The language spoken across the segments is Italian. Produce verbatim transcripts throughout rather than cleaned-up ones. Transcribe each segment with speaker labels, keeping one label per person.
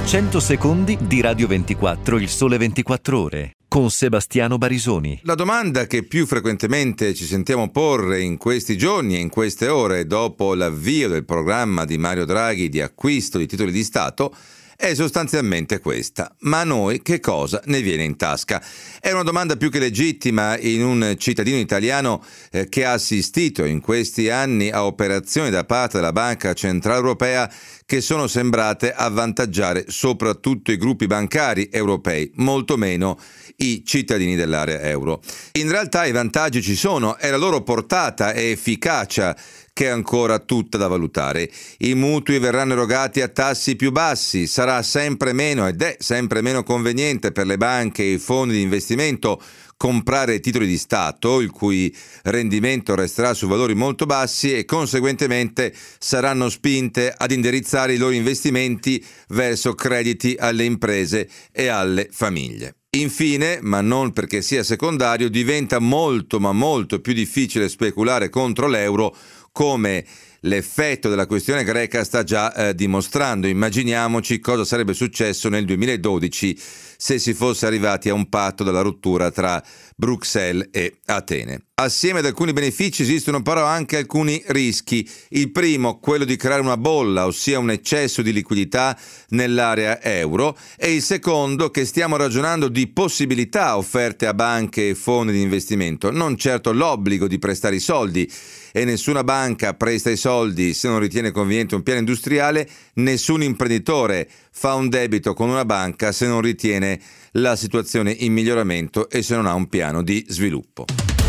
Speaker 1: cento secondi di Radio ventiquattro, il sole ventiquattro ore, con Sebastiano Barisoni.
Speaker 2: La domanda che più frequentemente ci sentiamo porre in questi giorni e in queste ore, dopo l'avvio del programma di Mario Draghi di acquisto di titoli di Stato, è sostanzialmente questa: ma a noi che cosa ne viene in tasca? È una domanda più che legittima in un cittadino italiano eh, che ha assistito in questi anni a operazioni da parte della Banca Centrale Europea che sono sembrate avvantaggiare soprattutto i gruppi bancari europei, molto meno i cittadini dell'area euro. In realtà i vantaggi ci sono, è la loro portata e efficacia che è ancora tutta da valutare. I mutui verranno erogati a tassi più bassi, sarà sempre meno ed è sempre meno conveniente per le banche e i fondi di investimento comprare titoli di Stato, il cui rendimento resterà su valori molto bassi, e conseguentemente saranno spinte ad indirizzare i loro investimenti verso crediti alle imprese e alle famiglie. Infine, ma non perché sia secondario, diventa molto ma molto più difficile speculare contro l'euro, come l'effetto della questione greca sta già eh, dimostrando. Immaginiamoci cosa sarebbe successo nel duemiladodici se si fosse arrivati a un patto della rottura tra Bruxelles e Atene. Assieme ad alcuni benefici esistono però anche alcuni rischi. Il primo, quello di creare una bolla, ossia un eccesso di liquidità nell'area euro, e il secondo, che stiamo ragionando di possibilità offerte a banche e fondi di investimento, non certo l'obbligo di prestare i soldi, e nessuna banca presta i soldi se non ritiene conveniente un piano industriale, nessun imprenditore fa un debito con una banca se non ritiene la situazione in miglioramento e se non ha un piano di sviluppo.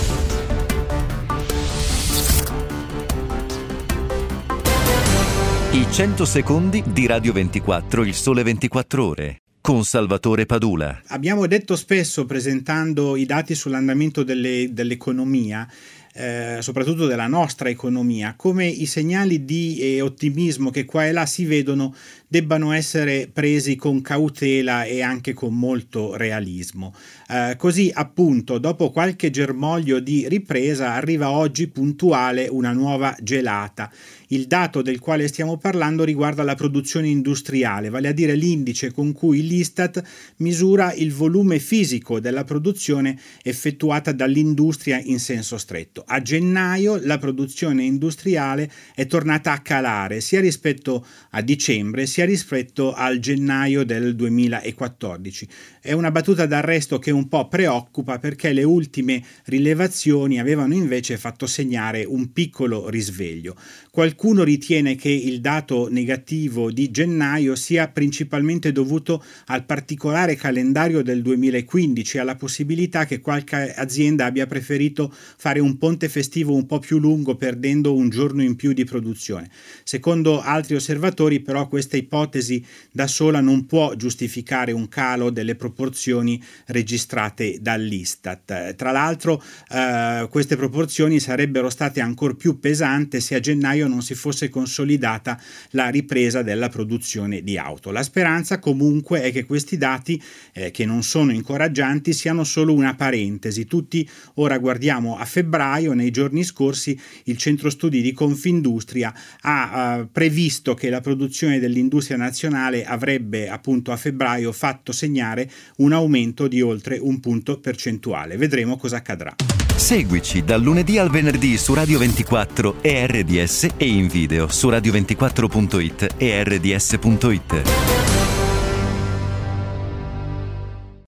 Speaker 1: I cento secondi di Radio ventiquattro, il sole ventiquattro ore, con Salvatore Padula.
Speaker 3: Abbiamo detto spesso, presentando i dati sull'andamento delle, dell'economia, Eh, soprattutto della nostra economia, come i segnali di eh, ottimismo che qua e là si vedono debbano essere presi con cautela e anche con molto realismo. Eh, così appunto, dopo qualche germoglio di ripresa, arriva oggi puntuale una nuova gelata. Il dato del quale stiamo parlando riguarda la produzione industriale, vale a dire l'indice con cui l'Istat misura il volume fisico della produzione effettuata dall'industria in senso stretto. A gennaio la produzione industriale è tornata a calare sia rispetto a dicembre sia rispetto al gennaio del duemilaquattordici. È una battuta d'arresto che un po' preoccupa, perché le ultime rilevazioni avevano invece fatto segnare un piccolo risveglio. Qualcuno ritiene che il dato negativo di gennaio sia principalmente dovuto al particolare calendario del duemilaquindici, alla possibilità che qualche azienda abbia preferito fare un ponte festivo un po' più lungo, perdendo un giorno in più di produzione. Secondo altri osservatori, però, questa ipotesi da sola non può giustificare un calo delle proporzioni registrate dall'Istat. Tra l'altro, eh, queste proporzioni sarebbero state ancor più pesanti se a gennaio non si fosse consolidata la ripresa della produzione di auto. La speranza comunque è che questi dati, eh, che non sono incoraggianti, siano solo una parentesi. Tutti ora guardiamo a febbraio. Nei giorni scorsi il centro studi di Confindustria ha uh, previsto che la produzione dell'industria nazionale avrebbe appunto a febbraio fatto segnare un aumento di oltre un punto percentuale. Vedremo cosa accadrà.
Speaker 1: Seguici dal lunedì al venerdì su Radio ventiquattro e R D S, e in video su radio ventiquattro punto it e R D S punto it.